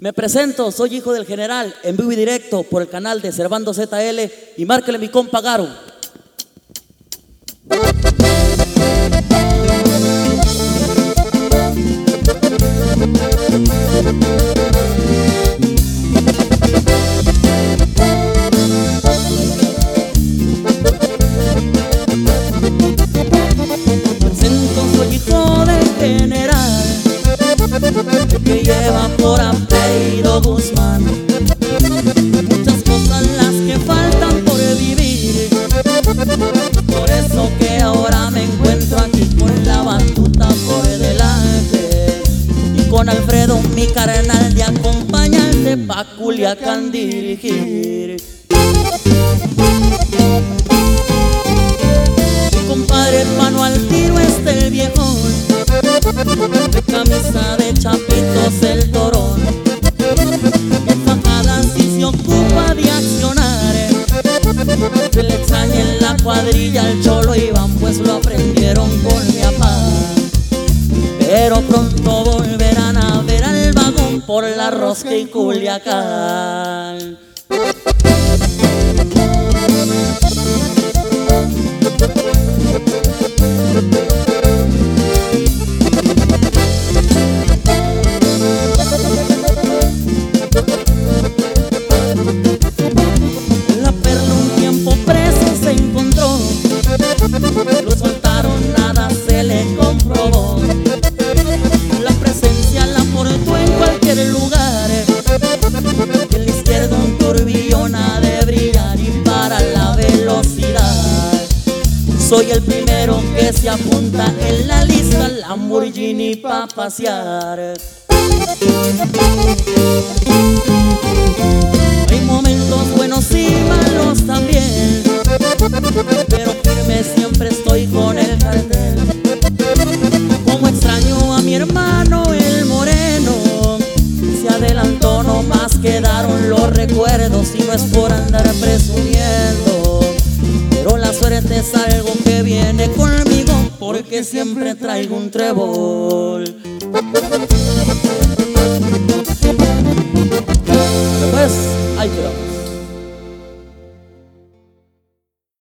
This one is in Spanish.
Me presento, soy hijo del general, en vivo y directo por el canal de Servando ZL y márquele mi compa Garo. Soy hijo del general, el que lleva por apellido Guzmán. Muchas cosas las que faltan por vivir, por eso que ahora me encuentro aquí con la batuta por delante y con Alfredo mi carnal de acompañante pa' Culiacán dirigir. Compadre, mano al tiro el viejón, de camisa de chapitos el torón, que fajadas si se ocupa de accionar. Se le extraña en la cuadrilla al Cholo Iván, pues lo aprendieron con mi papá. Pero pronto volverán a ver al vagón por la Rosca y Culiacán. La Perla un tiempo preso se encontró, lo soltaron, nada se le comprobó. La presencia la portó en cualquier lugar, que en la izquierda un turbillón ha de brillar y para la velocidad. Soy el primero que se apunta en la lista Lamborghini pa' pasear. Hay momentos buenos y malos también, pero firme siempre estoy con el cartel. Como extraño a mi hermano el moreno, se adelantó, nomás quedaron los recuerdos y no es por andar presumiendo, pero la suerte es algo que viene conmigo porque siempre traigo un trébol.